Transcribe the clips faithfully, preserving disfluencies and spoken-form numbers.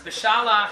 B'Shalach.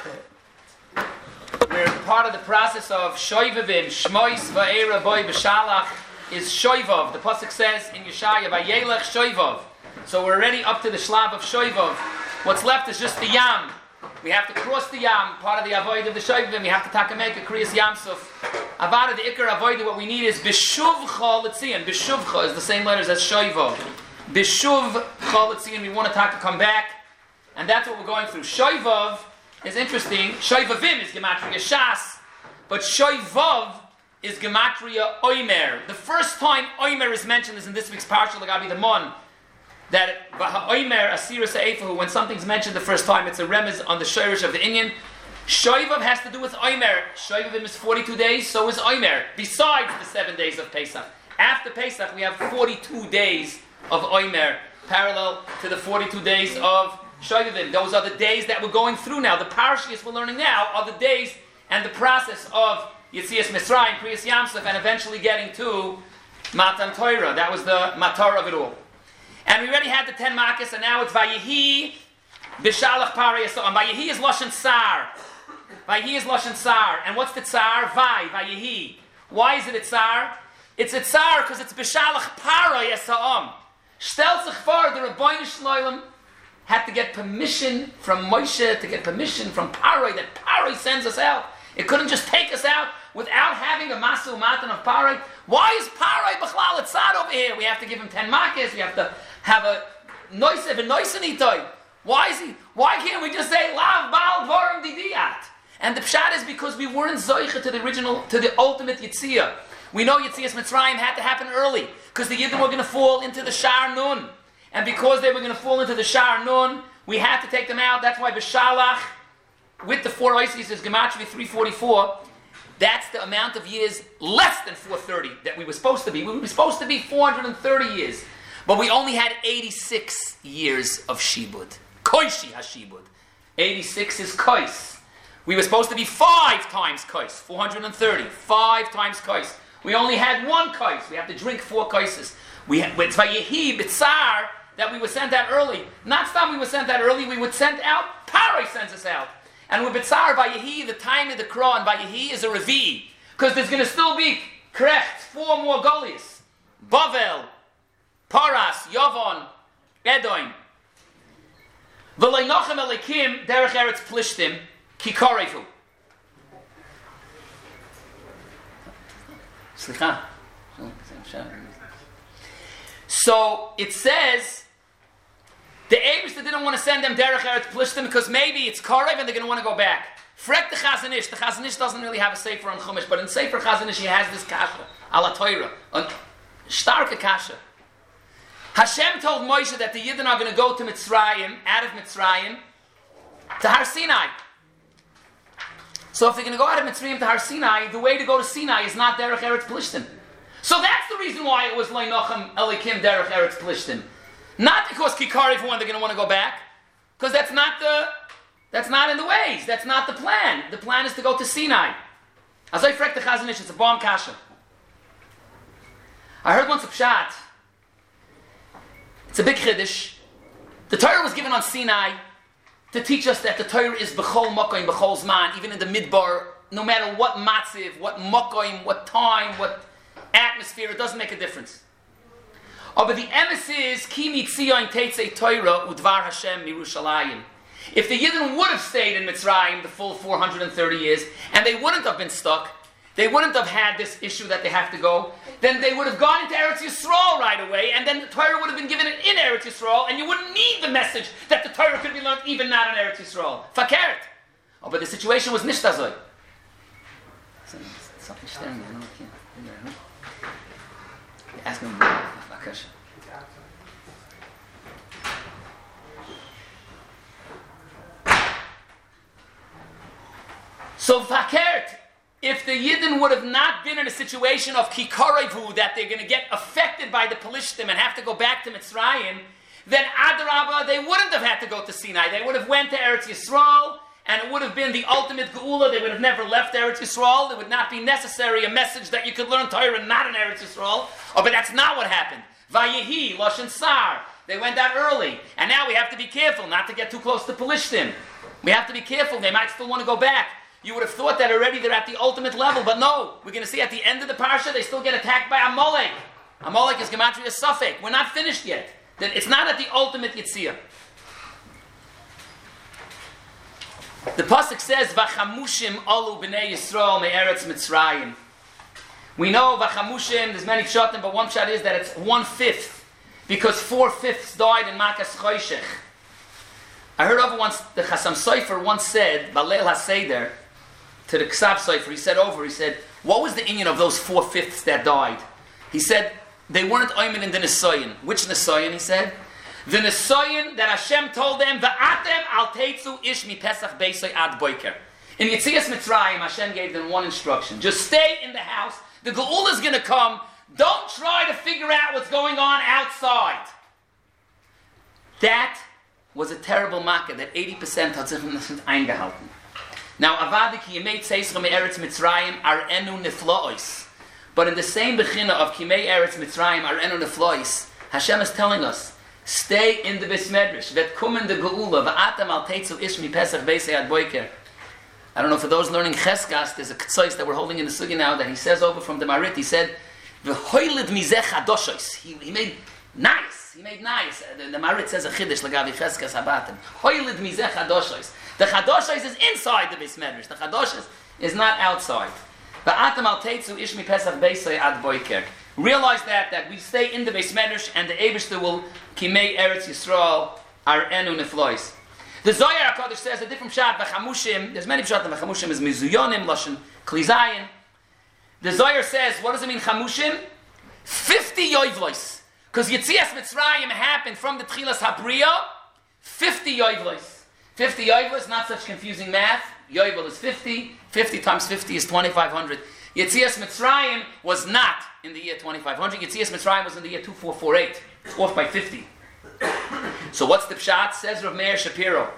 We're part of the process of Shoivavim, Shmois Va'era Boy B'Shalach is Shoivav. The Pasuk says in Yeshaya, Vayelech Shoivav. So we're already up to the Shlav of Shoivav. What's left is just the Yam. We have to cross the Yam, part of the Avoid of the Shoivavim. We have to takameka Kriyas Yamsuf. Avada, the Iker Avoid, what we need is B'Shuvcha L'tzion. B'Shuvcha is the same letters as Shoivav. B'Shuvcha L'tzion, we want to taka come back. And that's what we're going through. Shoivav is interesting. Shoivavim is Gematria Shas, but Shoivav is Gematria Oimer. The first time Oimer is mentioned is in this week's Parsha Lagabi the Mon. That Oimer Asira Se'efahu, when something's mentioned the first time, it's a remez on the Shirish of the Inyan. Shoivav has to do with Oimer. Shoivavim is forty-two days, so is Oimer. Besides the seven days of Pesach. After Pesach, we have forty-two days of Oimer, parallel to the forty-two days of Shoivavim. Those are the days that we're going through now. The parashiyos we're learning now are the days and the process of Yetzias Mitzrayim, Kriyas Yamsuf, and eventually getting to Matan Torah. That was the matar of it all. And we already had the ten makas, and now it's Vayehi B'Shalach Parei Yisrael. Vayehi is Lashon Tsar. Vayehi is Lashon Tsar. And what's the Tsar? Vay, Vayehi. Why is it a Tsar? It's a Tsar because it's B'Shalach Parei Yisrael. Stel sich vor, the Rabbeinu Shloim had to get permission from Moshe, to get permission from Paroi, that Paroi sends us out. It couldn't just take us out without having a Masu Matan of Paroi. Why is Paroi B'chlal Tzad over here? We have to give him ten makas, we have to have a Noisev and Noisenitoi. Why is he? Why can't we just say Lav Baal Dvorim Didiyat? And the pshat is because we weren't Zoicha to the original, to the ultimate Yitziyah. We know Yitzias Mitzrayim had to happen early, because the Yidden were going to fall into the Shar Nun. And because they were going to fall into the Shar Nun, we had to take them out. That's why B'Shalach, with the four Isis, is Gematria three forty-four. That's the amount of years less than four thirty that we were supposed to be. We were supposed to be four hundred thirty years. But we only had eighty-six years of Shibud. Koishi HaShibud. eighty-six is Kois. We were supposed to be five times Kois. four hundred thirty. Five times Kois. We only had one Kois. We have to drink four Koises. We had, it's Vayehi B'Tzar that we were sent out early. Not some we were sent out early, we were sent out. Paroi sends us out. And with B'Tzar, Vayehi, the time of the Quran, Vayehi is a Revi. Because there's going to still be Krecht, four more Goliaths. Bavel, Paras, Yavon, Edom. V'le'nochem elikim derech eretz plishtim ki korevu. Slicha. So it says the Eibishter didn't want to send them derech eretz plishtim because maybe it's korev and they're going to want to go back. Frek the Chazon Ish. The Chazon Ish doesn't really have a sefer on Chumash, but in sefer Chazon Ish he has this kasha ala Torah, a starke kasha. Hashem told Moshe that the Yidden are going to go to Mitzrayim, out of Mitzrayim, to Har Sinai. So if they're going to go out of Mitzrayim to Har Sinai, the way to go to Sinai is not derech eretz plishtim. So that's the reason why it was Le'nochem Elikim derech eretz plishtim. Not because Kikari for when they're going to want to go back, because that's not the, that's not in the ways. That's not the plan. The plan is to go to Sinai. As I frek the Chazon Ish, it's a bomb kasha. I heard once a pshat. It's a big chiddush. The Torah was given on Sinai to teach us that the Torah is b'chol mokoim, b'chol zman, even in the midbar, no matter what matziv, what mokoim, what time, what atmosphere, it doesn't make a difference. Oh, but the emes is ki mitzion teitzei Torah udvar Hashem mirushalayim. If the Yidden would have stayed in Mitzrayim the full four hundred thirty years, and they wouldn't have been stuck, they wouldn't have had this issue that they have to go, then they would have gone into Eretz Yisrael right away, and then the Torah would have been given in Eretz Yisrael, and you wouldn't need the message that the Torah could be learned even not in Eretz Yisrael. Fakert. Oh, but the situation was nishtazoi. Something staring at me. Ask me. So fakert. If the Yidden would have not been in a situation of kikarevu, that they're going to get affected by the Pelishtim and have to go back to Mitzrayim, then Adarabah, they wouldn't have had to go to Sinai. They would have went to Eretz Yisrael, and it would have been the ultimate Geula. They would have never left Eretz Yisrael. It would not be necessary a message that you could learn Torah not in Eretz Yisrael. Oh, but that's not what happened. Vayehi, Lashon Sar. They went out early. And now we have to be careful not to get too close to Pelishtim. We have to be careful. They might still want to go back. You would have thought that already they're at the ultimate level, but no. We're going to see at the end of the parsha, they still get attacked by Amalek. Amalek is Gematria Suffolk. We're not finished yet. It's not at the ultimate Yitzhak. The pasuk says, "Vachamushim alu b'nei Yisrael me'eretz Mitzrayim." We know Vachamushim. There's many pshatim, but one pshat is that it's one fifth, because four fifths died in Makas Choshech. I heard over once the Chassam Sofer once said, Baleil HaSeder, to the Ksav Sofer, he said over, he said, what was the inyan of those four fifths that died? He said they weren't oimen in the Nisayan. Which Nisayan? He said. The Nisayan that Hashem told them, Va'atem al teitzu ish mi Pesach beisoy ad boiker. In Yetzias Mitzrayim, Hashem gave them one instruction. Just stay in the house. The Geula is going to come. Don't try to figure out what's going on outside. That was a terrible makkah that eighty percent hat sich nicht eingehalten. Now, Avadi ki yemei tzeischa me Eretz Mitzrayim ar enu neflois. But in the same bechina of Kimei Eretz Mitzrayim ar enu neflois, Hashem is telling us, stay in the Beis Medrash. Vet kumen de geula, va'atem al teitzu ish mi Pesach beisei ad boiker. I don't know, for those learning Cheskas, there's a ktsois that we're holding in the sugi now that he says over from the Marit, he said, v'hoilid mizeh chadoshois. He, he made nice. He made nice. The, the Marit says a chiddush lagavi Cheskas habatim. Hoilid mizeh chadoshois. The chadoshois is inside the Beis Medrash. The chadoshois is not outside. Va'atem al teitzu ish mi Pesach beisei ad boiker. Realize that, that we stay in the Beis Medrash and the Eibishter will Kimei Eretz Yisrael ar enu neflois. The Zohar HaKadosh says a different pshat, Vachamushim, there's many pshat, Vachamushim is Mizuyonim, Lashon, Klizayin. The Zohar says, what does it mean, Chamushim? fifty Yoivlois. Because Yetzias Mitzrayim happened from the Tchilas Habriya, fifty Yoivlois. fifty Yoivlois, not such confusing math. Yoivol is fifty, fifty times fifty is twenty-five hundred. Yetzias Mitzrayim was not in the year twenty-five hundred. Yetzias Mitzrayim was in the year twenty-four forty-eight. It's off by fifty. So what's the pshat? Says Rav Meir Shapiro.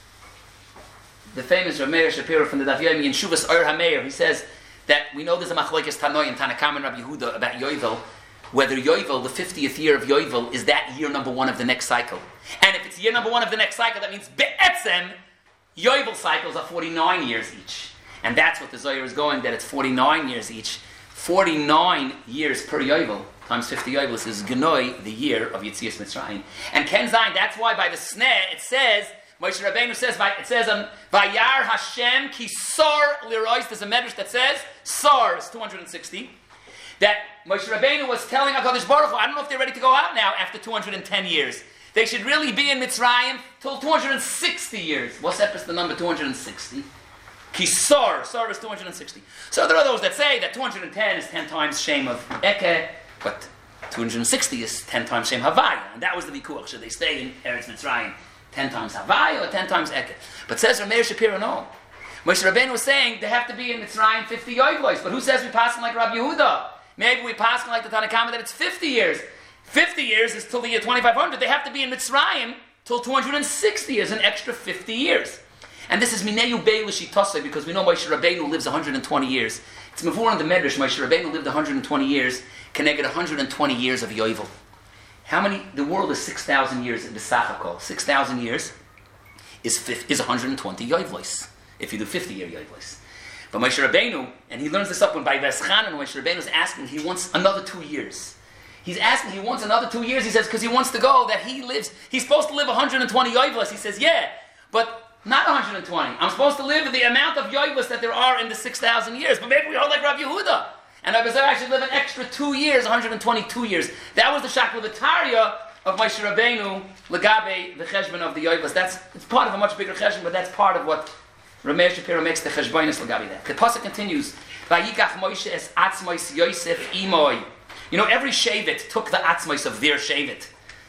The famous Rav Meir Shapiro from the Daf Yomi in Shuvas Or HaMeir. He says that we know there's a machlokes Tanoi and Tanakam and Rabbi Yehuda about Yovel, whether Yovel, the fiftieth year of Yovel, is that year number one of the next cycle. And if it's year number one of the next cycle, that means Be'etzem, Yovel cycles are forty-nine years each. And that's what the Zohar is going, that it's forty-nine years each. forty-nine years per Yovel times fifty Yovelis is Genoi, the year of Yetzias Mitzrayim. And Ken Zayin, that's why by the Sneh, it says, Moshe Rabbeinu says, it says on Vayar Hashem ki sar lirois, there's a medrash that says, sar is two hundred sixty, that Moshe Rabbeinu was telling HaKadosh Baruch Hu, I don't know if they're ready to go out now after two hundred ten years. They should really be in Mitzrayim till two hundred sixty years. What's that? The number two hundred sixty? Kisar, Sar is two hundred sixty. So there are those that say that two hundred ten is ten times Shem of Eke, but two hundred sixty is ten times Shem Havaya. And that was the Vikuach. Should they stay in Eretz Mitzrayim ten times Havaya or ten times Eke? But says Rameir Shapiro, no. Moshe Rabbeinu was saying they have to be in Mitzrayim fifty Yoivlois. But who says we pass them like Rabbi Yehuda? Maybe we pass them like the Tanakhama that it's fifty years. fifty years is till the year twenty-five hundred. They have to be in Mitzrayim till two hundred sixty years, an extra fifty years. And this is Mineyu Bey L'Shitosei, because we know Moshe Rabbeinu lives one hundred twenty years. It's Mavur on the Medrash, Moshe Rabbeinu lived one hundred twenty years, connected one hundred twenty years of Yovel. How many? The world is six thousand years in Besachakol. six thousand years is is one hundred twenty Yovelos, if you do fifty year Yovelos. But Moshe Rabbeinu, and he learns this up when by Veschan, and Moshe Rabbeinu is asking, he wants another two years. He's asking, he wants another two years, he says, because he wants to go, that he lives, he's supposed to live one hundred twenty Yovelos. He says, yeah, but not one hundred twenty. I'm supposed to live the amount of Yovelos that there are in the six thousand years. But maybe we hold like Rabbi Yehuda. And Rabbi Zerah should live an extra two years, one hundred twenty-two years. That was the Shakla V'Tarya of Moshe Rabbeinu, Legabe, the Cheshbon of the Yovelos. That's, it's part of a much bigger Cheshbon, but that's part of what Rameir Shapiro makes the Cheshbonis Legabe that. The Pasuk continues, Vayikach Moshe es Atzmos Yosef Imoy. You know, every Shevet took the Atzmos of their Shevet.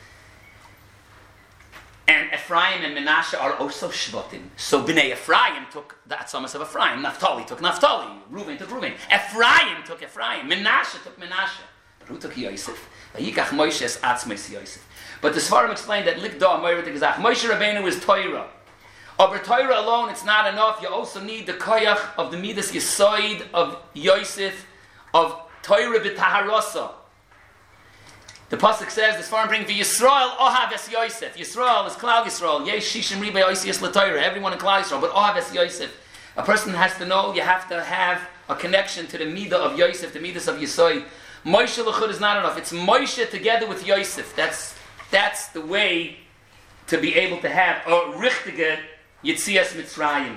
And Ephraim and Menashe are also Shvatim. So Bnei Ephraim took the Atzamos of Ephraim. Naphtali took Naphtali. Reuven took Reuven. Ephraim took Ephraim. Menashe took Menashe. But who took Yosef? Vayikach Moshe es Atzmos Yosef. But the Svarim explained that Likda Amoyret Gezach. Moshe Rabbeinu is Torah. Over Torah alone, it's not enough. You also need the Koyach of the Midas Yesoid of Yosef, of Torah B'Taharasa. The pasuk says, the Sfarim bring the Yisrael Ohav Es Yosef. Yisrael is Klal Yisrael. Yesh Shishim Ribei Oisius L'Torah. Everyone in Klal Yisrael, but Ohav Es Yosef. A person has to know, you have to have a connection to the Midah of Yosef, the Midas of Yisoi. Moshe L'chud is not enough. It's Moshe together with Yosef. That's that's the way to be able to have a richtige Yitzias Mitzrayim.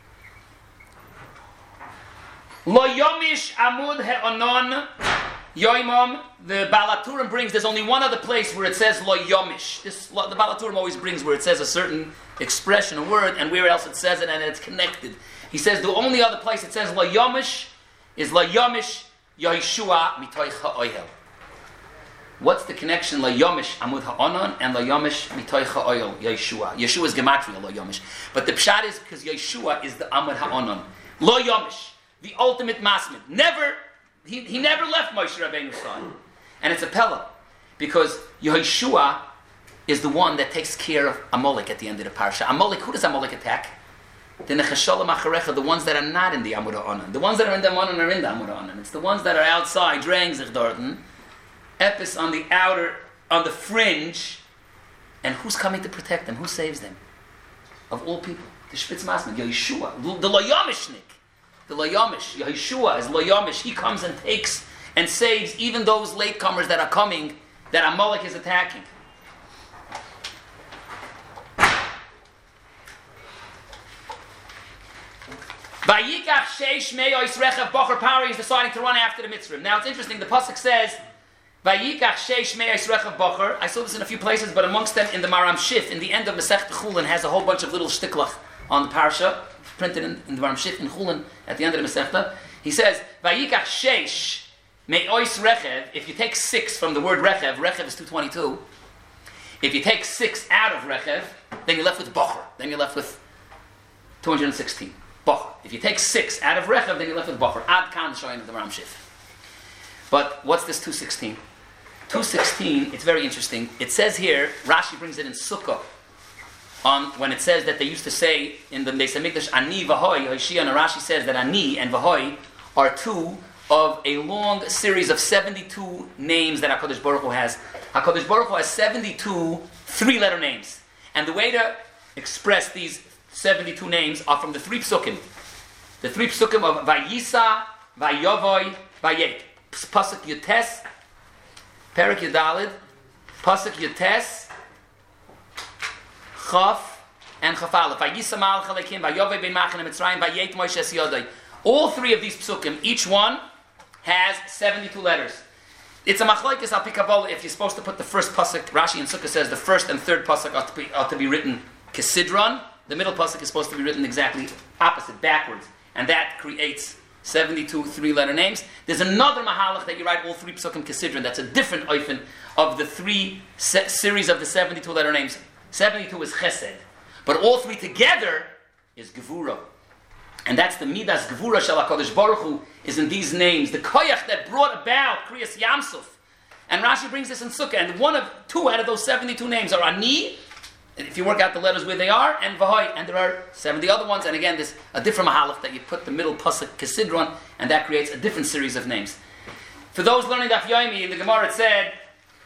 Lo Yomish Amud He'onon Yoimam. The Balaturim brings, there's only one other place where it says Lo Yomish. This, the Balaturim always brings where it says a certain expression, a word, and where else it says it, and it's connected. He says the only other place it says Lo Yomish is Lo Yomish Yeshua Mitoich HaOyel. What's the connection Lo Yomish Amud Ha'onon and Lo Yomish Mitoich HaOyel Yeshua? Yeshua is Gematria Lo Yomish. But the Pshat is because Yeshua is the Amud Ha'onon. Lo Yomish, the ultimate masmid. Never, he, he never left Moshe Rabbeinu's side. And it's a Pella, because Yeshua is the one that takes care of Amalek at the end of the parsha. Amalek, who does Amalek attack? The Nechasholim Acharecha, the ones that are not in the Amud Ha'onon. The ones that are in the Amud are in the Amud Ha'onon. It's the ones that are outside, Drang Zichdorten, Epis on the outer, on the fringe, and who's coming to protect them? Who saves them? Of all people, the Shpitz Masmid, Yeshua, the Loyamishnik, the Loyamish, Yeshua is Loyamish. He comes and takes and saves even those latecomers that are coming, that Amalek is attacking. Vayikach sheish me'ois rechav bocher power. He's deciding to run after the Mitzrim. Now it's interesting. The pasuk says, "Vayikach sheish me'ois rechav bocher." I saw this in a few places, but amongst them in the Maram Shif, in the end of Masechet Chulin, has a whole bunch of little shtiklach on the parsha printed in, in the Maram Shif in Chulin at the end of the Masechta. He says, "Vayikach sheish me'ois rechav." If you take six from the word rechav, rechav is two twenty-two. If you take six out of rechav, then you're left with bocher. Then you're left with two hundred sixteen. Bocher. If you take six out of Rechav, then you're left with Bocher. Ad Kan showing of the Ram Shif. But what's this two sixteen? two sixteen, it's very interesting. It says here, Rashi brings it in Sukkah, on when it says that they used to say in the Beis HaMikdash, Ani v'hoi, Hoshia, and Rashi says that Ani and v'hoi are two of a long series of seventy-two names that HaKadosh Baruch Hu has. HaKadosh Baruch Hu has seventy-two three-letter names. And the way to express these seventy-two names are from the three psukim. The three psukim of Vayisa, Vayovoi, Vayet. Pasuk Yutes, Perik Yudalid, Pasuk Yutes, Chaf, and Chafalef. Vayisa Mal Chalekim, Vayovoi Ben Machan Mitzrayim, Vayet Moshe Siyodai. All three of these psukim, each one has seventy-two letters. It's a machlokes al pi Kabbalah if you're supposed to put the first pasuk. Rashi in Sukkah says the first and third pasuk ought to be, ought to be written Kesidron. The middle pasuk is supposed to be written exactly opposite, backwards. And that creates seventy-two three-letter names. There's another mahalach that you write all three psukim Kesidron. That's a different oifen of the three se- series of the seventy-two letter names. seventy-two is Chesed. But all three together is Gevura. And that's the Midas Gevura Shel HaKadosh Baruch Hu is in these names. The koyach that brought about Kriyas Yamsuf. And Rashi brings this in Sukkah. And one of two out of those seventy-two names are Ani, if you work out the letters where they are, and Vahoi, and there are seventy other ones, and again, there's a different mahalach that you put the middle pasuk Kesidron, and that creates a different series of names. For those learning Daf Yomi, in the Gemara it said,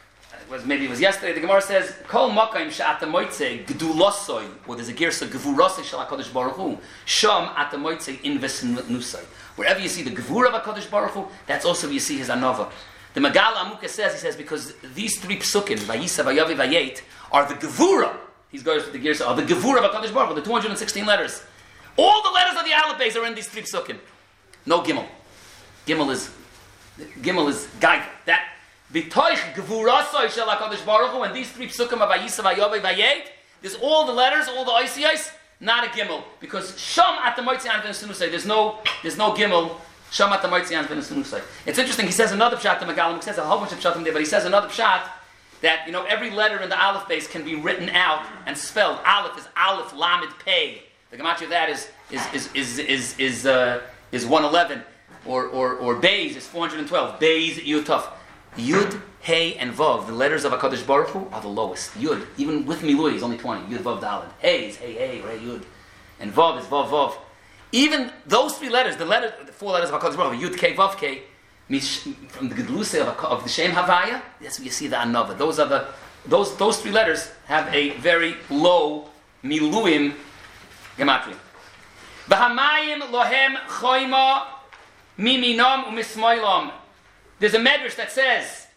it was, maybe it was yesterday, the Gemara says, Kol Makayim Sha'ata Moitze Gdulosoi, or there's a Girsa Gevurosoi Shel HaKadosh Baruch Hu, Sham Ata Moitze Inves Nusai. Wherever you see the Gevura of HaKadosh Baruch Hu, that's also where you see his Anova. The Megala Amuka says, he says, because these three psukim, Vayisa, Vayavi, Vayet, are the Gevura. He's going to the Girsa of the Gevura of HaKadosh Baruch Hu, the two hundred sixteen letters. All the letters of the Aleph Beis are in these three psukim. No Gimel. Gimel is Gimel is Gaiva. That B'toich Gevurasoi Shel HaKadosh Baruch Hu, and these three psukim of Vayisa, Vayavi, Vayet, there's all the letters, all the Oisiyos, not a Gimel. Because Sham at the Moitzian V'Nesunusai, there's no there's no Gimel. Sham at the Moitzian V'Nesunusai. It's interesting, he says another pshat, the Megalim, he says a whole bunch of pshatim there, but he says another pshat, that, you know, every letter in the Aleph Beis can be written out and spelled. Aleph is Aleph Lamed Pei. The gematria of that is is is is is is, uh, is one eleven, or or or Beis is four hundred twelve. Beis Yutaf, Yud, Hey, and Vav. The letters of Hakadosh Baruch Hu are the lowest. Yud, even with Milui, is only twenty. Yud Vav Daled. Hey is Hey Hey Hey Yud, and Vav is Vav Vav. Even those three letters, the letter, the four letters of Hakadosh Baruch Hu, Yud K Vav K, from the Gedlusa of, of the Shem Havaya, that's where you see the Anava. Those are the those those three letters have a very low miluim gematria. V'hamayim lohem choyma miminam umismoilam. There's a medrash that says,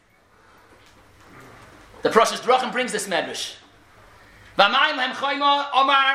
the Parashas Drachim brings this medrash. V'hamayim lohem choyma omar.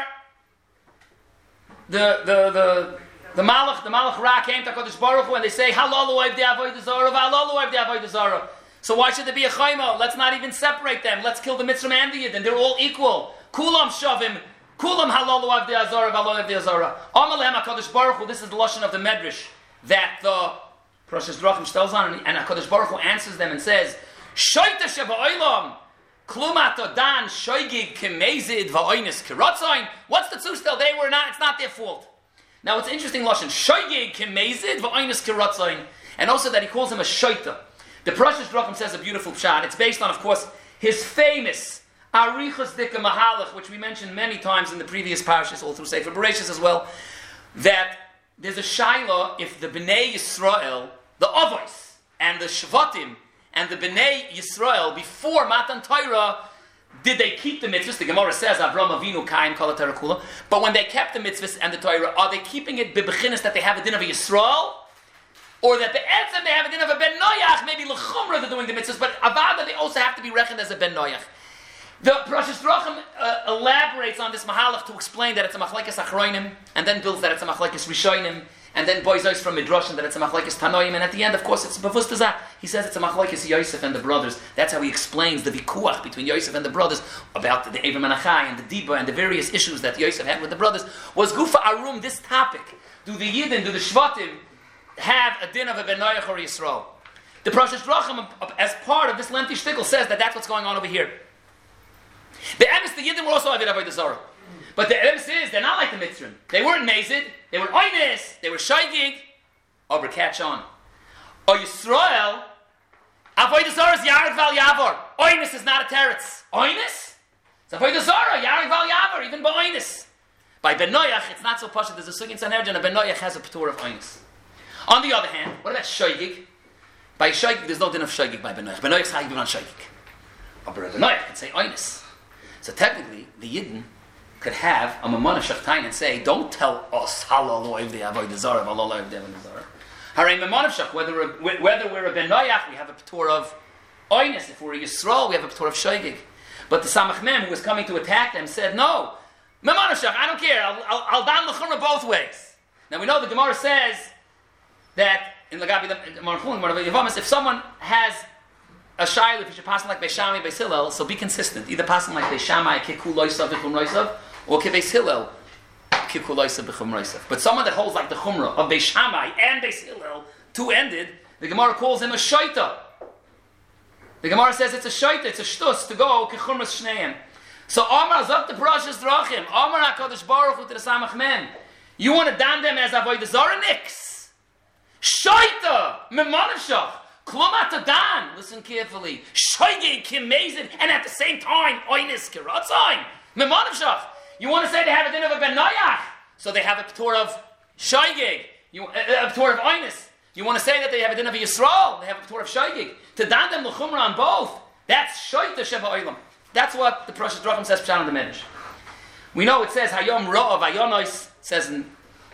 The the the The Malach, the Malach Ra came to HaKadosh Baruch Hu and they say, Halalu Avdei Avodah Zarah, Halalu Avdei Avodah Zarah. So why should there be a Chayma? Let's not even separate them. Let's kill the Mitzrayim and the Yidden. They're all equal. Kulam Shavim, Kulam Halalu Avdei Zarah, Halalu Avdei Zarah. Amalem HaKadosh Baruch Hu, this is the Lashon of the Medrash, that the Parashas Drachim tells on, and HaKadosh Baruch Hu answers them and says, Shoyta Sheba Oilam, Klumat Dan, Shoygig Kemezid, Va'oinis Kiratzain. What's the tzustel? They were not, it's not their fault. Now it's interesting, Lashon, Shoygig Kemezid, Va'oinis Kiratzain. And also that he calls him a Shoyta. The Parashas Drachim says a beautiful pshat. It's based on, of course, his famous Arichas Dika Mahalach, which we mentioned many times in the previous parashas, all through Sefer Bereshis as well, that there's a Shaila if the Bnei Yisrael, the Avos, and the Shvatim, and the Bnei Yisrael, before Matan Torah, did they keep the mitzvahs? The Gemara says, Avram Avinu Kain Kol HaTorah Kula. But when they kept the mitzvahs and the Torah, are they keeping it bibechinas that they have a din of a Yisrael? Or that the Etzem, they have a din of a Ben Noyach, maybe L'chumra they're doing the mitzvahs, but Avada, they also have to be reckoned as a Ben Noyach. The Parashas Drachim uh, elaborates on this Mahalach to explain that it's a Machlekes Achroinim, and then builds that it's a Machlekes Rishonim, and then boys out from Midrashim that it's a Machlekes Tanoim, and at the end, of course, it's Bavustazah. He says it's a Machlekes Yosef and the brothers. That's how he explains the Vikuach between Yosef and the brothers about the, the Eivim and Achai and the Diba and the various issues that Yosef had with the brothers. Was Gufa Arum, this topic, do the Yidden, do the Shvatim have a din of a Ben Noyach or Yisrael? The Parashas Drachim, as part of this lengthy shtickle, says that that's what's going on over here. The Emes, the Yidden were also Avid Avodah Zarah. But the Emes is, they're not like the Mitzrayim. They weren't Mazid, they were Oynis, they were Shaygig, or catch on. Or Yisrael, Avodah Zarah is Yared Val Yavor. Oynis is not a teretz. Oynis? It's Avodah Zarah, Yared Val Yavor, even by Oynis. By Ben Noyach, it's not so posh. There's a Sugi in Sanhedrin, and Ben Noyach has a P'tur of Oynis. On the other hand, what about Shaygig? By Shaygig, there's no din of Shaygig by Ben Noyach. Ben Noyach's Chayyim on Shaygig. But Ben Noyach can say Oynis. So technically, the Yidden could have a Mamona Shachtain and say, don't tell us Halal Oivdei Avodah Zarah, Halal Oivdei Avodah Zarah. Haray Mamona Shach, whether we're, whether we're a Ben Noyach, we have a P'tur of Oynis. If we're a Yisrael, we have a P'tur of Shaygig. But the Samach Mem, who was coming to attack them, said, no, Mamona Shach, I don't care, I'll, I'll, I'll down L'chumra both ways. Now we know the Gemara says that in Lagabi the Marchun, if someone has a shayla, if you should pass them like Beis Shammai, Beis Hillel, so be consistent. Either pass them like Beis Shammai, Kiku Loisav, B'chum Loisav, or Beis Hillel, Kiku Loisav, B'chum Loisav. But someone that holds like the Chumrah of Beis Shammai and Beis Hillel, two-ended, the Gemara calls him a shaita. The Gemara says it's a shaita, it's a shtus to go Kichumras Shneim. So Omar Zok the Parashas Drachim, Omar HaKadosh Baruch Hu to the Samach Mem. You want to damn them as Avodah Zarah? Nix. Shaita, Memanavshach. Klumata Dan, listen carefully. Shoygig Kimezid, and at the same time, Oynis Kiratzain. Memanavshach. You want to say they have a din of a Ben Noyach, so they have a P'tur of Shoygig, you, a, a P'tur of Oynis. You want to say that they have a din of a Yisrael, they have a P'tur of Shoygig. To Dan them l'chumra on both. That's Shoyta Sheba Oilam. That's what the Parashas Drachim says Pshat on the Medrash. We know it says Hayom Ra'av Ayonos, says in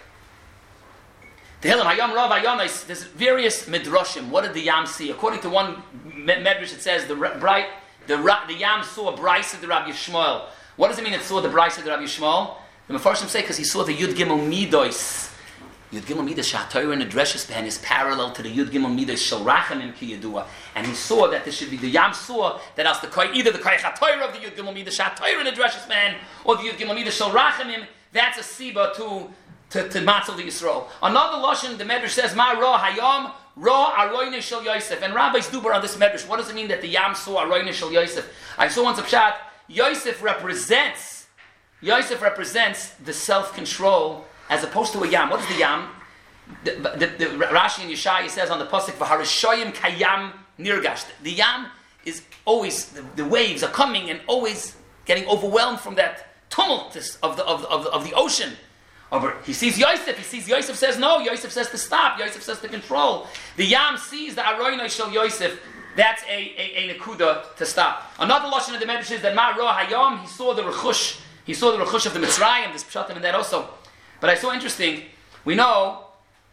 the Hillam, Hayom Rav Ayonos, there's various midrashim. What did the Yam see? According to one medrash, it says the bright, the the Yam saw a Brisa of the Rabbi Yishmael. What does it mean it saw the Brisa of the Rabbi Yishmael? The Mefarshim say because he saw the Yud Gimel Midos. Yud Gimel Midos Shatoyer and the Dreshes Pen is parallel to the Yud Gimel Midos Shel Rachamim Ki Yedua, and he saw that this should be the Yam saw that as the either the Koyach HaTorah of the Yud Gimel Midos Shatoyer and the Dreshes Pen or the Yud Gimel Midos Shel Rachamim. That's a siba to. To, to Matzel the Yisrael. Another Lashon, the Medrash says, Ma Ra Hayam, Ra Aroyne Shel Yosef. And rabbis dubar on this Medrash. What does it mean that the Yam saw Aroyne Shel Yosef? I saw once a pshat, Yosef represents, Yosef represents the self-control as opposed to a Yam. What is the Yam? The, the, the, the Rashi and Yeshaya says on the Pasuk, V'harashoyim Kayam Nirgash. The Yam is always, the, the waves are coming and always getting overwhelmed from that tumult of the, of the, of the, of the ocean. Over, he sees Yosef, he sees Yosef says no, Yosef says to stop, Yosef says to control. The Yam sees the Aroinoi Shel Yosef, that's a, a, a Nekuda to stop. Another Lashon of the Medrash is that Ma Roh Hayom, he saw the Rechush, he saw the Rechush of the Mitzrayim, there's Pshatim in that also. But I saw interesting, we know,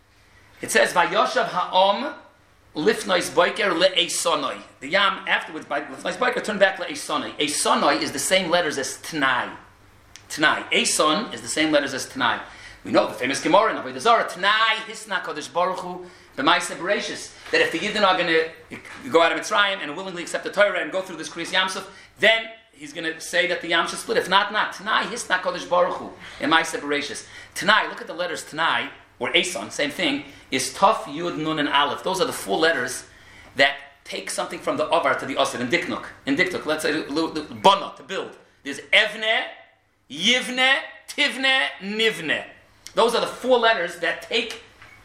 it says, Vayoshav Ha'om, Lifnois Boiker le'esonoi. The Yam afterwards, by Lifnois Boiker, turned back le'esonoi. Esonoi is the same letters as Tanai. Tanai. Eson is the same letters as Tanai. We know the famous Gemara in Avodah Zarah, Tanai Hisna Kodesh Baruch Hu b'Maaseh Bereishis, that if the Yidden are going to go out of Mitzrayim and willingly accept the Torah and go through this Kriyas Yamsuf, then he's going to say that the Yam should split. If not, not. Tanai Hisna Kodesh Baruch Hu b'Maaseh Bereishis. Tanai, look at the letters Tanai, or Eson, same thing, is Taf, Yud, Nun, and Aleph. Those are the four letters that take something from the Avar to the Osir. In Diknuk, in Diknuk, let's say, Bana, to build. There's Evne, Yivne, Tivne, Nivne. Those are the four letters that take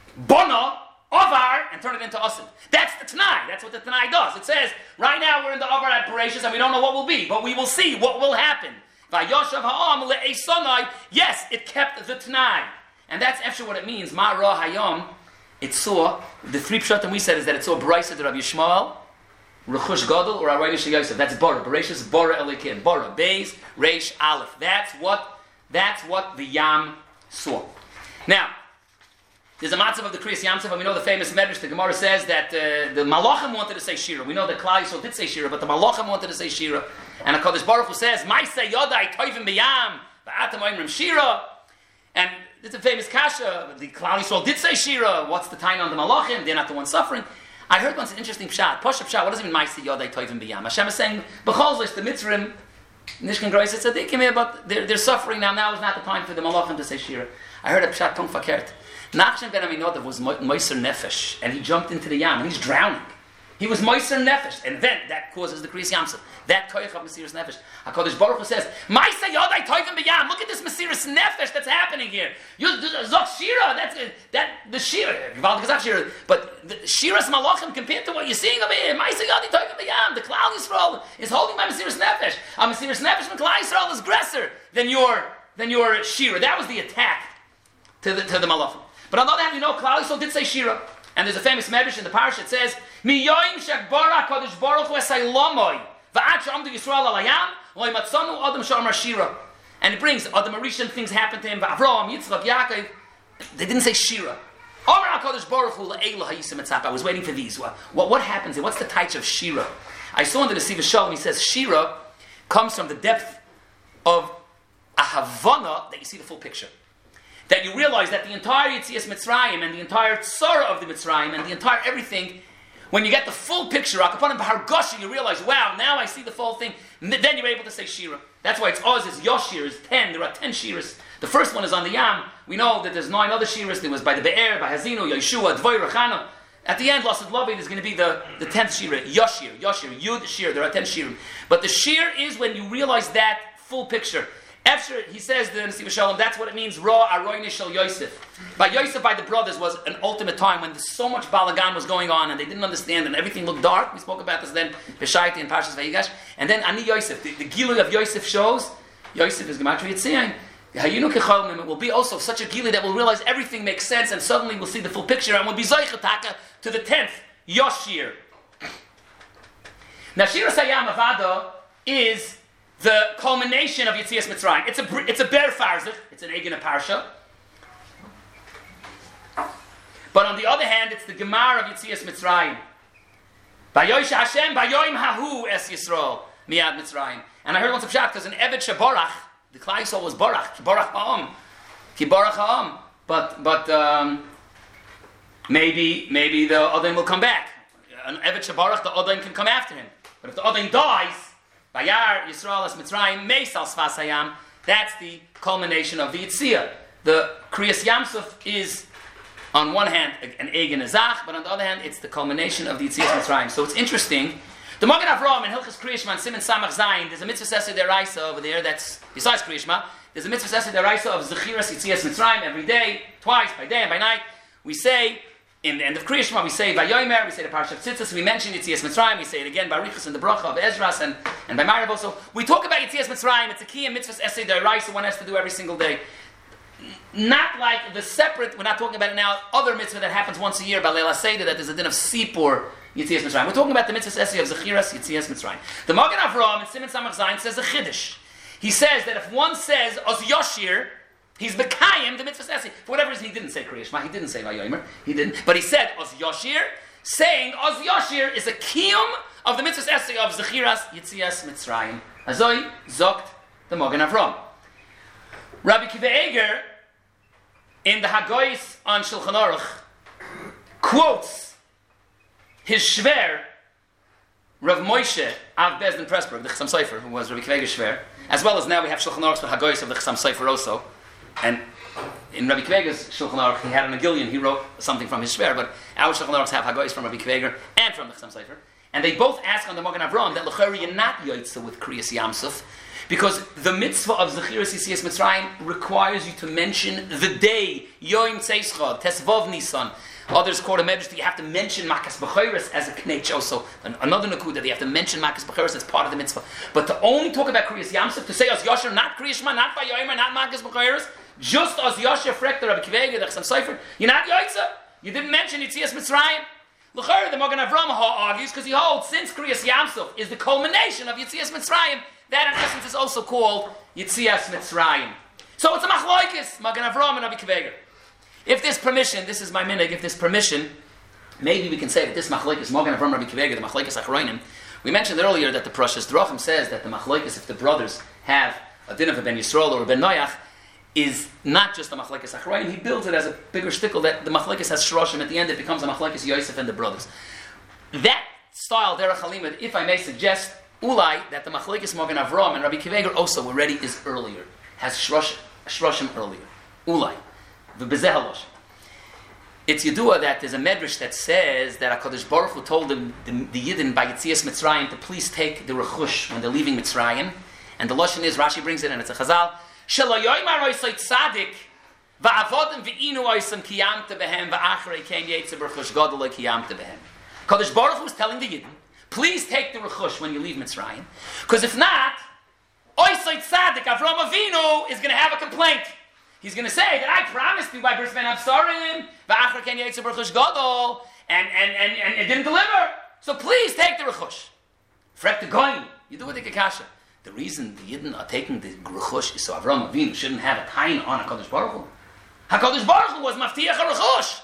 Bana, Avar, and turn it into Osir. That's the Tanai. That's what the Tanai does. It says, right now we're in the Avar at Bereshis, and we don't know what will be, but we will see what will happen. Vayoshav ha'am le'esonai. Yes, it kept the Tanai. And that's actually what it means. Ma Ra Hayom, it saw, the three pshatim we said is that it saw Baraisa de Rabbi Yishmael, Rechush Gadol, or Arayna Shel Yosef. That's Bora. Bereshis Bora Elikim. Bora. Beis, Reish, Aleph. That's what, that's what the Yam saw. Now, there's a matzav of the Kriyas Yamsuf, and we know the famous Medrash. The Gemara says that uh, the Malachim wanted to say Shira. We know that Klal Yisrael did say Shira, but the Malachim wanted to say Shira. And HaKadosh Baruch Hu says, Maaseh Yodai Toivim B'Yam, V'atam Oimrim Shira. And it's a famous kasha. The Klal Yisrael did say Shira. What's the time on the Malachim? They're not the ones suffering. I heard once an interesting pshat. Pasha pshat. What does it mean? Maaseh Yodai Toivim B'Yam. Hashem is saying, B'cholzos, the Mitzrim, Nishkan Grois, it's a dikim here, but they're, they're suffering now. Now is not the time for the Malachim to say Shira. I heard a pshat tung fakert. Nachshon ben Aminadav was Moiser Nefesh, and he jumped into the Yam, and he's drowning. He was Moiser Nefesh, and then that causes the Kriyas Yamsuf. That koyach of Mesiras Nefesh. HaKadosh Baruch Hu says, Maaseh Yodai Toivim B'Yam. Look at this Mesiras Nefesh that's happening here. You Zok Shira, that's that the Shira. Shira, but the Shira's Malachim compared to what you're seeing over here. Maaseh Yodai Toivim B'Yam. The Klal Yisrael is holding by Mesiras Nefesh. A Mesiras Nefesh from Klal Yisrael is aggressor than your than your Shira. That was the attack to the to the Malachim. But on the other hand, you know, Klal Yisrael did say Shira. And there's a famous medrash in the parasha. It says, Miyoim shekbara Kodesh Baruch Hu esay lomoi va'at she'amdu Yisrael al hayam loy matzanu adam she'amar Shira. And it brings Adam Arishan, things happen to him. Avraham, Yitzchak, Yaakov. They didn't say Shira. Omer HaKadosh Baruch Hu le'eila hayisim etzap. I was waiting for these. What, what, what happens here? What's the type of Shira? I saw in the Nesiv Shalom, he says Shira comes from the depth of a Havana that you see the full picture. That you realize that the entire Yetzias Mitzrayim and the entire Tzara of the Mitzrayim and the entire everything, when you get the full picture, Akapanim Bahar Goshi, you realize, wow, now I see the full thing. Then you're able to say Shira. That's why it's Oz, is Yoshir, is ten. There are ten Shiras. The first one is on the Yam. We know that there's nine other Shiras. There was by the Be'er, by Hazino, Yeshua, Dvoy, Rechana. At the end, Lasad Lavid is going to be the, the tenth Shira. Yoshir, Yoshir, Yud, Shir. There are ten Shirim. But the Shir is when you realize that full picture. After he says the Nesiv Shalom, that's what it means. Ra Aroyne Shel Yosef. By Yosef, by the brothers, was an ultimate time when so much balagan was going on and they didn't understand and everything looked dark. We spoke about this then, Beshaiti and Parshas Vayigash. And then Ani Yosef, the, the Gilui of Yosef shows. Yosef is Gematria Yitzion. Hayinu Kechalmim. It will be also such a Gilui that will realize everything makes sense and suddenly we'll see the full picture and we'll be Zoichataka to the tenth Yoshir. Now Shira Sayam Avada is the culmination of Yetzias Mitzrayim. It's a it's a ber farzik. It's an egin parsha. But on the other hand, it's the gemar of Yetzias Mitzrayim. Bayosh Hashem, bayoim hahu es Yisrael miyad Mitzrayim. And I heard once a pshat because in Evet Sheborach, the Klal Yisrael was Borach, Borach ha'am, ki Borach ha'am. But but um, maybe maybe the Odin will come back. An Evet Sheborach, the Odin can come after him. But if the Odin dies, Bayar Yisrael es Mitzrayim Meisal Sfas Hayam. That's the culmination of the Yitzia. The Kriyas Yamsuf is, on one hand, an Egin Azach, but on the other hand, it's the culmination of the Yitzias Mitzrayim. So it's interesting. The Magen Avraham in Hilchas Kriyashma and Siman Samach Zayin, there's a mitzvah sesed deraisa over there. That's besides Kriyashma. There's a mitzvah sesed deraisa of Zechiras Yitzias Mitzrayim every day, twice by day and by night. We say. In the end of Kriyashma, we say Vayomer, we say the Parashat Tzitzis, we mention Yitzias Mitzrayim, we say it again by Riches and the Bracha of Ezras and, and by Mariv also. We talk about Yitzias Mitzrayim, it's a key in mitzvahs essay deraisa one has to do every single day. not like the separate, we're not talking about it now, other mitzvah that happens once a year, by Leila Seder, that there's a din of Sipur, Yitzias Mitzrayim. We're talking about the mitzvah Essi of Zechiras, Yitzias Mitzrayim. The Magen Avraham in Siman Samach Zayin says a Chiddush. He says that if one says, Oz Yoshir, he's Mekayim, the mitzvah Essi. For whatever reason, he didn't say Kriya Shema, he didn't say Vayomer, he didn't, but he said Oz Yoshir, saying Oz Yoshir is a Kiyum of the mitzvah Essi of Zechiras, Yitzias Mitzrayim. Azoi, Zokt, the Magen Avraham. Rabbi Kiva Eger, in the Hagoyis on Shulchan Aruch, quotes his shver, Rav Moshe Av Bezdin Pressburg, the Chassam Sofer, who was Rabbi Kiva Eger's shver, as well as now we have Shulchan Aruch with Hagoyis of the Chassam Sofer also. And in Rabbi Kiva Eger's Shulchan Aruch, he had an Agilion, he wrote something from his shver, but our Shulchan Aruchs have Hagoyis from Rabbi Kiva Eger and from the Chassam Sofer. And they both ask on the Magen Avraham that L'chari you're not Yoitza with Kriyas Yamsuf, because the mitzvah of Zechiras Yitzias Mitzrayim requires you to mention the day, Yom Tzeischad, Tesvav Nisan. Others quote a medrash that you have to mention Makas B'chayres as a knech also. Another nakuda that you have to mention Makas B'chayres as part of the mitzvah. But to only talk about Kriyas Yamsuf, to say as Yosher, not Kriya Shema, not Vayomer, not Makas B'chayres, just as Yosher Frekter, Rabbi Kiva Eger, the Chassam Sofer, you're not Yoitza. You didn't mention Yitzias Mitzrayim. L'chari, the Magen Avraham argues, because he holds, since Kriyas Yamsuf is the culmination of Yitzias Mitzrayim, that in essence is also called Yitzias Mitzrayim. So it's a machlokes, Magen Avraham and Rabbi Kiva Eger. If there's permission, this is my minig, if there's permission, maybe we can say that this machlokes, Magen Avraham and Rabbi Kiva Eger, the machlokes achronim, we mentioned earlier that the Parashas Drachim says that the machlokes, if the brothers have a din of a Ben Yisrael or a Ben Noach, is not just a machlokes achronim, he builds it as a bigger shtickle that the machlokes has shroshim, at the end it becomes a machlokes Yosef and the brothers. That style, derech halimud, if I may suggest, Ulai, that the Machlekes Magen Avraham and Rabbi Kiva Eger also already is earlier, has shroshim, shroshim earlier. Ulai, v'bezeh halosh. It's Yedua that there's a medrash that says that HaKadosh Baruch Hu told them, the, the Yidden by Yitzias Mitzrayim to please take the rechush when they're leaving Mitzrayim, and the lashon is, Rashi brings it, and it's a Chazal, Shelo yoymar oisay tzadik va'avodim v'inu oisam kiyamte behem va'achrei ken yetze b'rechush gadol kiyamte behem. HaKadosh Baruch Hu is telling the Yidden, please take the rechush when you leave Mitzrayim, because if not, Oisay Tzadik, Avram Avinu, is going to have a complaint. He's going to say that I promised you by Bris Ben Absarim, V'achar Ken Yetzer B'rechush Gadol, and, and, and, and it didn't deliver. So please take the rechush. Frek the Goyim, you do it in Gekasha. The reason the Yidden are taking the rechush is so Avram Avinu shouldn't have a tain on HaKadosh Baruch Hu. HaKadosh Baruch Hu was Maftiach HaRechush.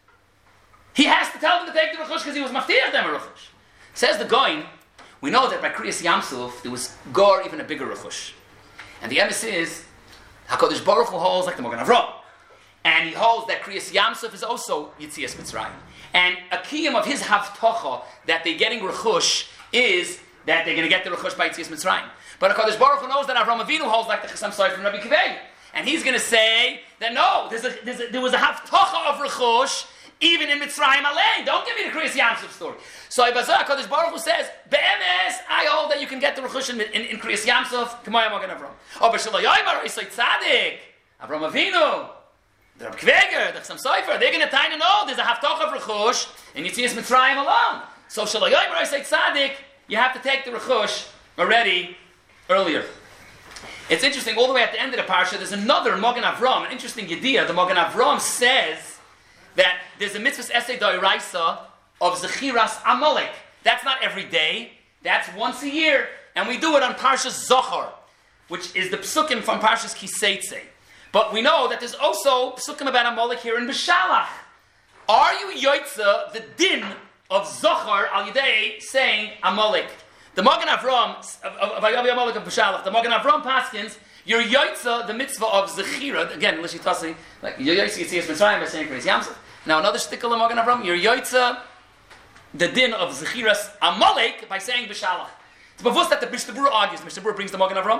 He has to tell them to take the rechush because he was Maftiach them a rechush. Says the Goin, we know that by Kriyas Yamsuf there was Gor, even a bigger rechush. And the emes is, HaKadosh Baruch Hu holds like the Magen Avraham. And he holds that Kriyas Yamsuf is also Yitzias Mitzrayim. And a kiyum of his Havtocha that they're getting rechush is that they're going to get the rechush by Yitzias Mitzrayim. But HaKadosh Baruch Hu knows that Avram Avinu holds like the Chassam Sofer from Rabbi Kiva Eger. And he's going to say that no, there's a, there's a, there was a Havtocha of rechush even in Mitzrayim Alein. Don't give me the Kriyas Yamsuf story. So Ibazah HaKadosh Baruch Hu says, Be'emes, I hold that you can get the rechush in, in, in Kriyas Yamsuf, K'moya Magen Avraham. Oh, but Shelo Yoymar Oisay Tzadik, Avram Avinu, the Rabbi Kiva Eger, the Chassam Sofer, they're going to try to know there's a Havtoch of rechush in Yitzias Mitzrayim alone. So Shelo Yoymar Oisay Tzadik, you have to take the rechush already earlier. It's interesting, all the way at the end of the parsha, there's another Magen Avraham, an interesting idea. The Magen Avraham says that there's a mitzvahs essay d'oraisa of Zechiras Amalek. That's not every day. That's once a year. And we do it on Parshas Zohar, which is the psukim from Parshas Kiseitze. But we know that there's also psukim about Amalek here in Beshalach. Are you yoitza the din of Zohar al Yidei saying Amalek? The Magen Avraham, of Vayavi Amalek of Beshalach, the Magen Avraham paskins, you're yoitza the mitzvah of Zechira, again, Lishitasi, like you're yoitza Yitzias Mitzrayim by saying Kriyas Yamsuf. Now another stickle of Magen Avraham, you're yoitza the din of Zechiras Amalek by saying Beshalach. It's before that the Mishnah Berurah argues. Mishnah Berurah brings the Magen Avraham,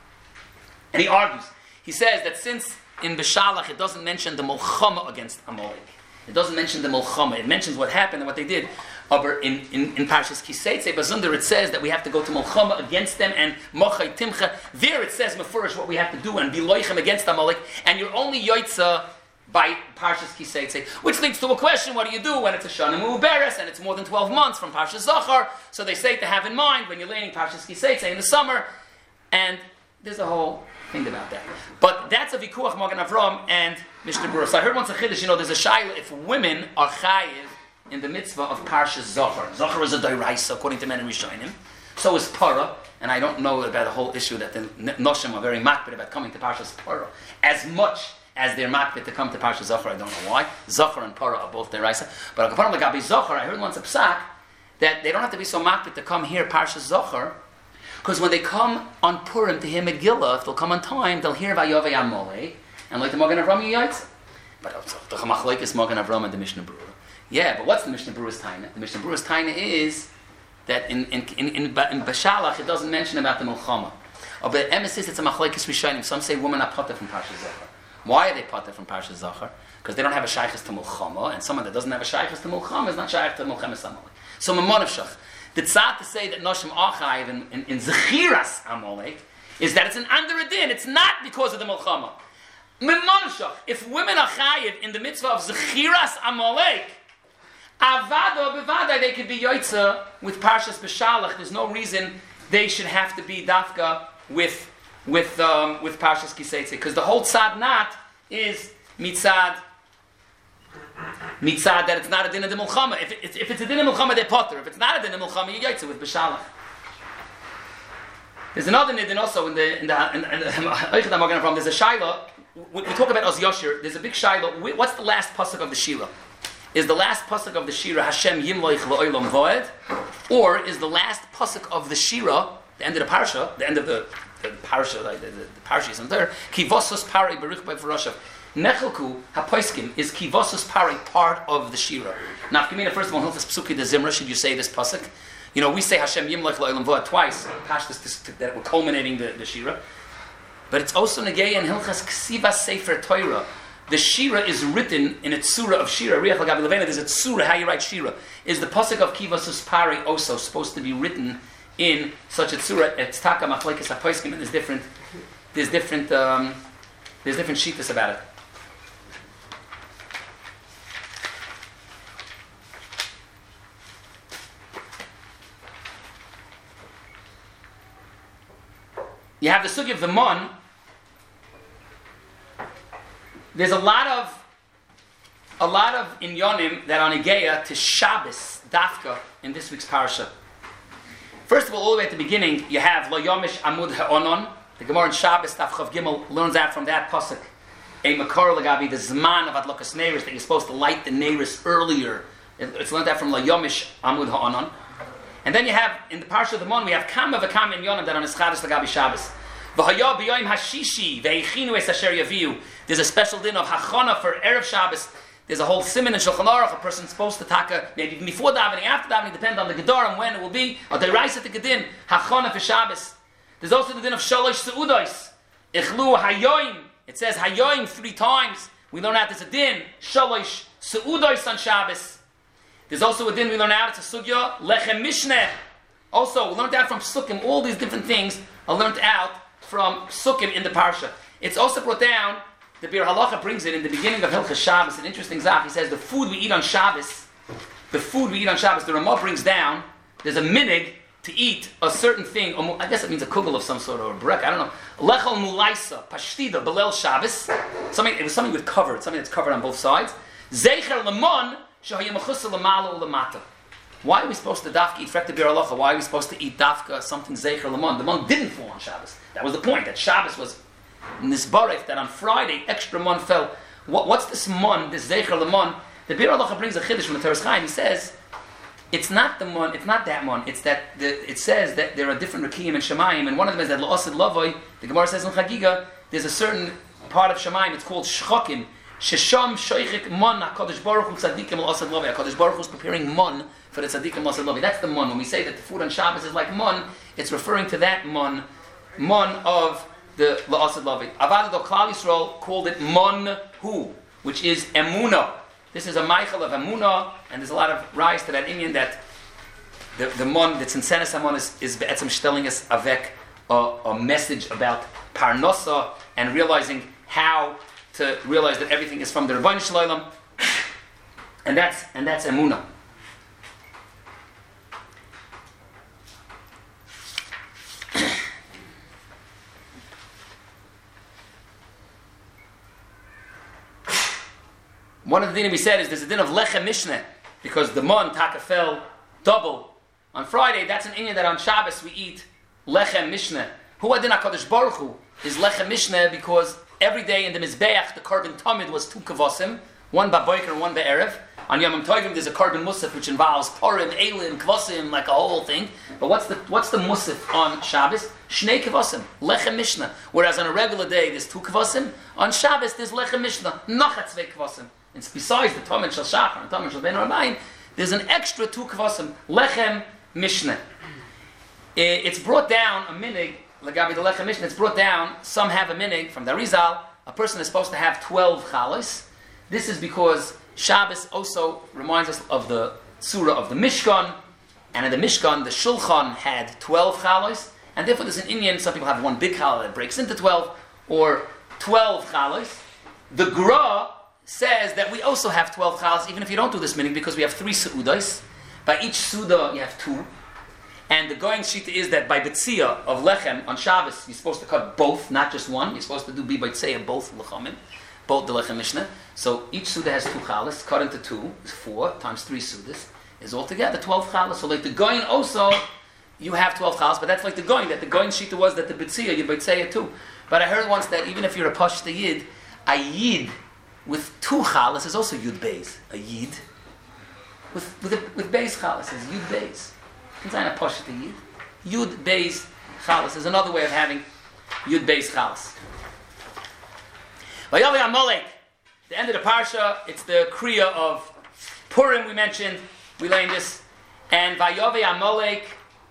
and he argues. He says that since in Beshalach it doesn't mention the Mulchama against Amalek, it doesn't mention the Mulchama, it mentions what happened and what they did. But in, in, in Parshas Kiseitze, Bazunder, it says that we have to go to Mulchama against them, and Mochai Timcha, there it says Mefurish what we have to do, and be loichem against Amalek, and you're only yoitza by Parshas Kiseitze, which leads to a question: what do you do when it's a Shana Mu'beres and it's more than twelve months from Parshas Zachar? So they say to have in mind when you're learning Parshas Kiseitze in the summer, and there's a whole thing about that. But that's a vikuach Magen Avram and Mishnah Berurah. So I heard once a chiddush, you know, there's a shaila if women are chayiv in the mitzvah of Parshas Zachar. Zachar is a doiraisa according to men and Rishonim. So is Para, and I don't know about the whole issue that the Noshim are very makbid about coming to Parshas Para as much as they're makbid to come to Parshas Zachar. I don't know why. Zachar and Para are both doiraisa. But Akaparam Lagabi Zachar, I heard once a psak that they don't have to be so makbid to come here Parshas Zachar, because when they come on Purim to hear Megillah, if they'll come on time, they'll hear Vayovei Amolei, and like the Magen Avram Yaitz. But the Chamachleik is Magen Avram and the Mishnah Berurah. Yeah, but what's the Mishnah Berurah's taina? The Mishnah Berurah's taina is that in in in, in, in Bashalach it doesn't mention about the Milchama. Oh, but Emes says it's a Machlekes Rishonim. Some say women are potter from Parshas Zachar. Why are they potter from Parshas Zachar? Because they don't have a shaykhs to Milchama, and someone that doesn't have a shaykhs to Milchama is not shaykh to Milchama Amalek. So Mamonavshach. The tzad to say that Noshim Achayiv in, in, in Zechiras Amalek is that it's an under a din. It's not because of the Milchama. Mamonavshach. If women are chayiv in the mitzvah of Zechiras Amalek, Avada bevada, they could be yoitza with Parshas Beshalach. There's no reason they should have to be dafka with with um, with Parshas Kiseitze, because the whole tzad nat is mitzad mitzad that it's not a din of the milchama. If, it, if it's a din of milchama, they potter. If it's not a din of milchama, you yoitza with Beshalach. There's another nidin also in the in the in, in, in, from there's a shaila. We, we talk about Oz Yoshir. There's a big shaila. What's the last pasuk of the Shira? Is the last pasuk of the Shira Hashem Yimloich La'olam Voed, or is the last pasuk of the Shira, the end of the parsha, the end of the, the parsha, like the, the, the parsha is in there, Kivosos Pari Baruch by Farashav. Nechelku Hapoiskim is Kivosos Pari part of the Shira. Now, if you mean first of all, Hilchas Psuki the Zimra, should you say this pasuk? You know, we say Hashem Yimloich La'olam Voed twice, pashtus that we're culminating the, the Shira. But it's also Negei and Hilchas Ksiva Sefer Torah. The Shira is written in a tzura of Shira. Riach Lagabi Levena, there's a tzura, how you write Shira. Is the pasuk of Kivosos Pari also supposed to be written in such a tzura? It's Taka Machlekes HaPoskim, and there's different, there's different, um, there's different shittas about it. You have the sugi of the Mon. There's a lot of a lot of inyonim that are negeya to Shabbos dafka in this week's parasha. First of all, all the way at the beginning, you have Lo Yomish Amud Ha'onon. The Gemara in Shabbos Daf Chav Gimel learns out from that pasuk a makor legabi the zman of adlokas neiros, that you're supposed to light the neiros earlier. It's learned out from Lo Yomish Amud Ha'onon. And then you have in the parsha of the Mon we have Kama v'Kama inyonim that are Neschadus legabi Shabbos. V'haya b'yoyim hashishi ve'echinu es asher yaviu. There's a special din of hachana for Erev Shabbos. There's a whole siman in Shulchan Aruch. A person's supposed to taka maybe even before davening, after davening, depend on the gedar and when it will be. Or they rise at the gedin hachana for Shabbos. There's also the din of shalosh seudos. Ichlu hayoyim. It says hayoyim three times. We learn out there's a din shalosh seudos on Shabbos. There's also a din we learn out. It's a sugya lechem mishneh. Also, we learned out from Sukkim. All these different things are learned out from Sukkim in the parsha. It's also brought down. The Bir Halacha brings it in the beginning of Hilchas Shabbos, an interesting zach. He says the food we eat on Shabbos, the food we eat on Shabbos, the Ramah brings down, there's a minig to eat a certain thing, or I guess it means a kugel of some sort, or a brek, I don't know. Lechol mulaisa, pashtida, belel Shabbos. Something, it was something with covered, something that's covered on both sides. Zecher lemon, shahaya mechusa lemala ulemata. Why are we supposed to dafka eat frekta Bir Halacha? Why are we supposed to eat dafka something zecher lemon? The mon didn't fall on Shabbos. That was the point, that Shabbos was Nisbaref, that on Friday extra mon fell. What, what's this mon, this Zecher Lemon? The Bir Halacha brings a chiddush from the Teres Chaim. He says, it's not the mon, it's not that mon, it's that the, it says that there are different Rakiyim and Shemayim, and one of them is that La'asid Lavoi. The Gemara says in Chagiga, there's a certain part of Shemayim, it's called Shchokim. Shesham Shoichik Mon HaKadosh Baruch Hu Tzadikim La'asid Lavoi. HaKadosh Baruch Hu is preparing mon for the Tzadikim La'asid Lavoi. That's the mon. When we say that the food on Shabbos is like mon, it's referring to that mon, mon of the La'asid Lavi. Avada do Klal Yisrael called it Mon Hu, which is Emunah. This is a Michael of Emunah, and there's a lot of rise to that Indian that the, the Mon, the Tzinsenes Amon is, is Be'etzim Shtelling us Avek, a, a message about Parnosa, and realizing how to realize that everything is from the Rebbeinu Shalom, and that's, and that's Emunah. One of the dinim we said is there's a din of lechem mishneh, because the mon taka fell double on Friday. That's an inyan that on Shabbos we eat lechem mishneh. Hu adin HaKadosh Baruch Hu is lechem mishneh because every day in the Mizbeach the korban tamid was two kavasim, one ba'boiker and one ba'erev. On Yom Tovim there's a korban musaf which involves porim, elim, kvasim, like a whole thing. But what's the what's the musaf on Shabbos? Shnei kvasim, lechem mishneh. Whereas on a regular day there's two kvasim, on Shabbos there's lechem mishneh, nachat zvei kvasim. And besides the tamid shel shachar and tamid shel ben ramayim, there's an extra two kvasim, lechem mishneh. It's brought down a minig, lagabi the lechem mishneh. It's brought down. Some have a minig from the Arizal. A person is supposed to have twelve chalos. This is because Shabbos also reminds us of the surah of the Mishkan, and in the Mishkan, the Shulchan had twelve chalos, and therefore there's an inyan. Some people have one big challah that breaks into twelve, or twelve chalos. The Gra says that we also have twelve chalos, even if you don't do this meaning, because we have three seudas. By each suda, you have two. And the going shita is that by B'tziyah of Lechem on Shabbos, you're supposed to cut both, not just one. You're supposed to do Bi B'tziyah, both Lechamin, both the Lechem Mishnah. So each suda has two chalas, cut into two, is four, times three sudas, is altogether twelve chalas. So like the going also, you have twelve chalas, but that's like the going, that the going shita was that the B'tziyah, you B'tziyah too. But I heard once that even if you're a Pashta Yid, a Yid with two chalas is also Yud Beis. A Yid with with, a, with Beis chalas is Yud Beis. It's not a Pashta Yid. Yud Beis chalas is another way of having Yud Beis chalas. Vayavi Amalek, the end of the parsha, it's the kriya of Purim we mentioned, we learned this, and Vayavi Amalek,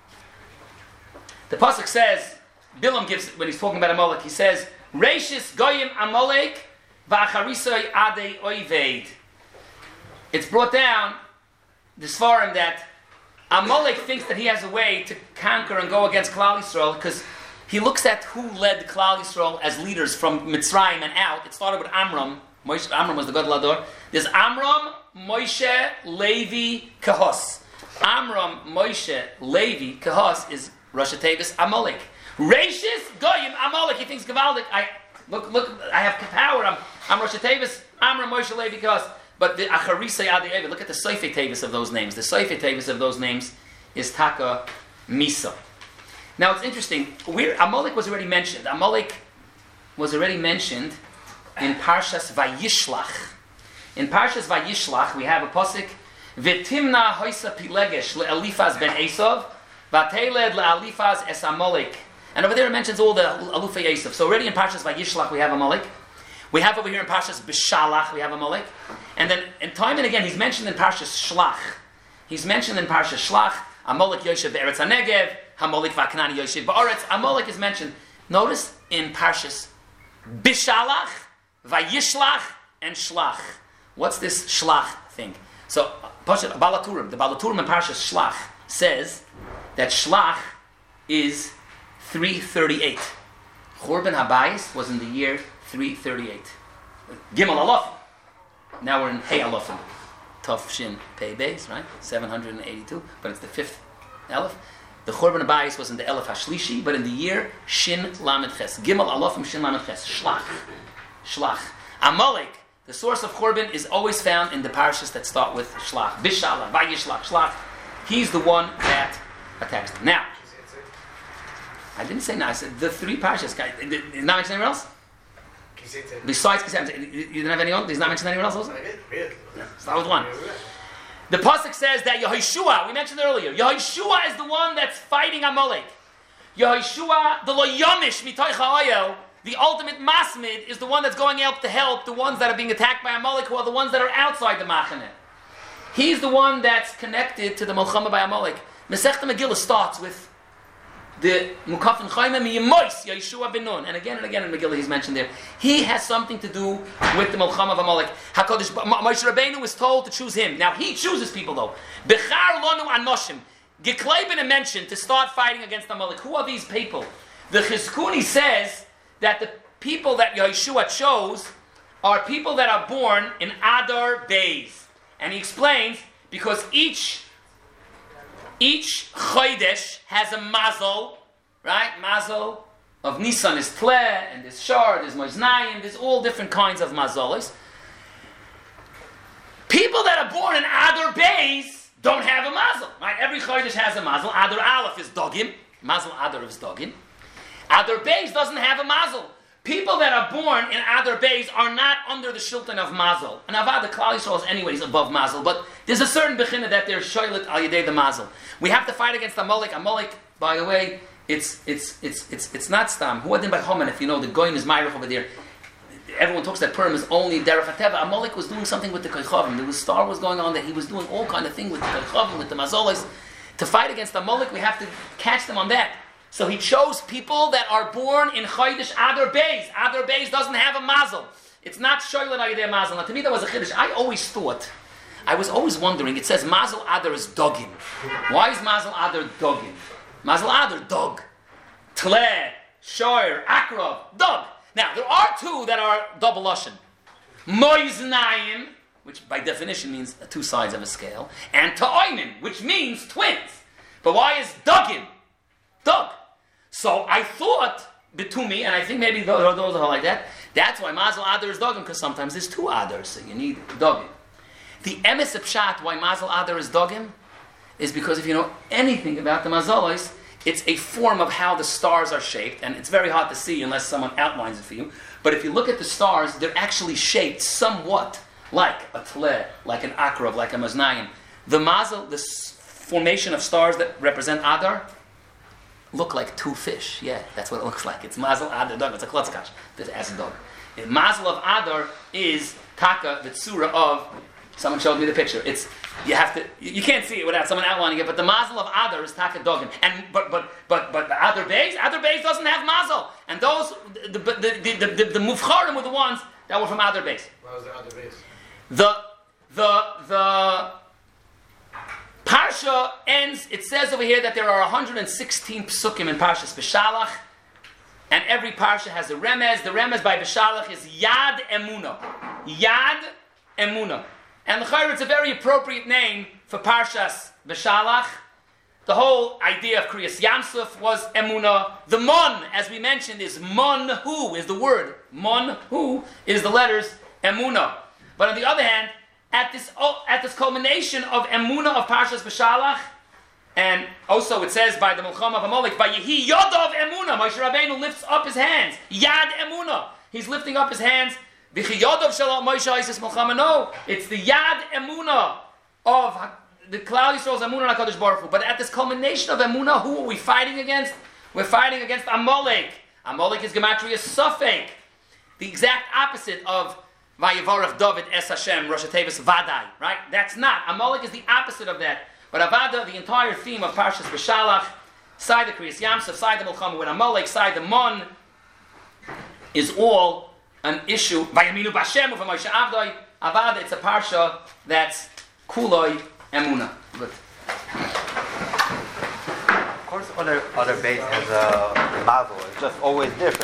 the pasuk says, Bilam gives, when he's talking about Amalek, he says, Reishis Goyim Amalek va'acharisoi adei oiveid. It's brought down, the Sfarim, that Amalek thinks that he has a way to conquer and go against Klal Yisrael because he looks at who led Klal Yisrael as leaders from Mitzrayim and out. It started with Amram. Moshe, Amram was the Gadol Hador. There's Amram, Moshe, Levi, Kahos. Amram, Moshe, Levi, Kahos is Rosh Tevis Amalek. Reishis Goyim Amalek. He thinks Gavaldik. I look, look. I have power. I'm, I'm Rosh Tevis. Amram, Moshe, Levi, Kahos. But the Acharisei Adi Evid, look at the Seifei Tevis of those names. The Seifei Tevis of those names is Taka Misa. Now it's interesting. Where Amalek was already mentioned. Amalek was already mentioned in Parshas Vayishlach. In Parshas Vayishlach, we have a pasuk: V'timna hoisa pilegesh le'alifaz ben Esav, v'ateled le'alifaz es Amalek. And over there it mentions all the Alufei Esav. So already in Parshas Vayishlach we have Amalek. We have over here in Parshas B'Shalach, we have Amalek. And then, and time and again, he's mentioned in Parshas Shlach. He's mentioned in Parshas Shlach, Amalek Yoshev Be'eretz HaNegev, Amalek V'Knani Yoshev Ba'aretz. Amalek is mentioned. Notice in Parshas B'Shalach, Vayishlach, and Shlach. What's this Shlach thing? So, Parshas Balaturim, the Balaturim in Parshas Shlach says that Shlach is three thirty-eight. Churban Habayis was in the year three thirty-eight. Gimel Alofim. Now we're in Hey Alofim. Tov Shin Pei Beis, right? seven hundred eighty-two, but it's the fifth Elef. The Churban Habayis was in the Elef Hashlishi, but in the year Shin Lamed Ches. Gimel Alofim Shin Lamed Ches. Shlach. Shlach. Amalek, the source of Churban, is always found in the parashas that start with Shlach. Bishalach, Vayishlach, Shlach. He's the one that attacks them. Now, I didn't say no, I said the three parashas. Did not mention anyone else? Besides Kisem, you didn't have anyone? He's not mentioned anyone else also? Yeah. Start with one. The pasuk says that Yehoshua, we mentioned earlier, Yehoshua is the one that's fighting Amalek. Yehoshua, the Loyomish Mitoich HaOyel, the ultimate Masmid, is the one that's going out to help the ones that are being attacked by Amalek, who are the ones that are outside the Machaneh. He's the one that's connected to the Melchama by Amalek. Masechta Megillah starts with the Mukafin Chaimim Yemois Yeshua ben Nun, and again and again in Megillah he's mentioned there. He has something to do with the Melchama of Amalek. Hakadosh Moshe Rabbeinu was told to choose him. Now he chooses people though. Bechar Lonu Anoshim. Gekleben mentioned to start fighting against Amalek. Who are these people? The Chizkuni says that the people that Yeshua chose are people that are born in Adar Beis, and he explains because each. Each Chodesh has a mazel, right? Mazel of Nisan is Tleh, and there's Shar, there's Moiznayim, there's all different kinds of mazolis. people that are born in Adar Beis don't have a mazel. Right? Every chodesh has a mazel. Adar Aleph is dogim. Mazel Adar is dogim. Adar Beis doesn't have a mazel. People that are born in Adar Beis are not under the shilton of mazel. And Avad, the Klal Yisrael is anyways above mazel, but there's a certain bechina that they're shoylet al yedei the mazel. We have to fight against Amalek. Amalek, by the way, it's it's it's it's it's not stam. Who adin by Choman, if you know the goyim is Myrich over there. Everyone talks that Purim is only derech hateva. Amalek was doing something with the koychavim. There was star was going on that he was doing all kind of thing with the koychavim, with the mazolos. To fight against Amalek, we have to catch them on that. So he chose people that are born in Chodesh Adar Beis. Adar Beis doesn't have a mazel. It's not shoylet al yedei mazel. Now to me that was a chiddush. I always thought, I was always wondering, it says mazel Adar is dogim. Why is mazel Adar dogim? Mazel Adar, dog. Tle, shoyer, akrov, dog. Now there are two that are double lashon. Moiznayim, which by definition means two sides of a scale, and ta'oinin, which means twins. But why is dogim? Dog. So I thought, betumi, and I think maybe those, those are like that, that's why Mazel Adar is dogim, because sometimes there's two Adars, so you need dogim. The emes pshat, why Mazel Adar is dogim, is because if you know anything about the Mazalos, it's a form of how the stars are shaped, and it's very hard to see unless someone outlines it for you. But if you look at the stars, they're actually shaped somewhat like a tle, like an akrav, like a maznayim. The Mazel, the formation of stars that represent Adar, look like two fish. Yeah, that's what it looks like. It's Mazel Adar dog. It's a klotzkash that has a dog. The Mazel of Adar is taka, the tzura of. Someone showed me the picture. It's you have to. You can't see it without someone outlining it. But the Mazel of Adar is taka dogim. And but but but but the Adar Beis, Adar Beis doesn't have Mazel. And those the the the the, the, the mufcharim were the ones that were from Adar Beis. What was the Adar Beis? The the the. Parsha ends, it says over here that there are one hundred sixteen psukim in Parshas Beshalach, and every Parsha has a remez. The remez by Beshalach is Yad Emuna. Yad Emuna. And l'chayr, it's a very appropriate name for Parshas Beshalach. The whole idea of Kriyas Yamsuf was Emuna. The Mon, as we mentioned, is Mon Hu, is the word. Mon Hu is the letters Emuna. But on the other hand, At this, oh, at this culmination of Emunah of Parshas Beshalach, and also it says by the Milchama of Amalek, by Yehi Yodov Emunah, Moshe Rabbeinu lifts up his hands. Yad Emunah. He's lifting up his hands. V'chi Yodov Shalom Moshe Isis Milchama. No, it's the Yad Emunah of the Klal Yisrael's Emunah HaKadosh Baruch Hu. But at this culmination of Emunah, who are we fighting against? We're fighting against Amalek. Amalek is Gematria Safek. The exact opposite of Vayevarach David Es Hashem, Rosh Tevis Vadai, right? That's not. Amalek is the opposite of that. But Avada, the entire theme of Parshas Beshalach, side the Kriyas Yamsuf, side the Milchama with Amalek, side the Mon, is all an issue. Vayaminu Bashem of Moshe Avdai. Avada, it's a Parsha that's Kuloi Emuna. Good. Of course, other other base has a mazel. It's just always different.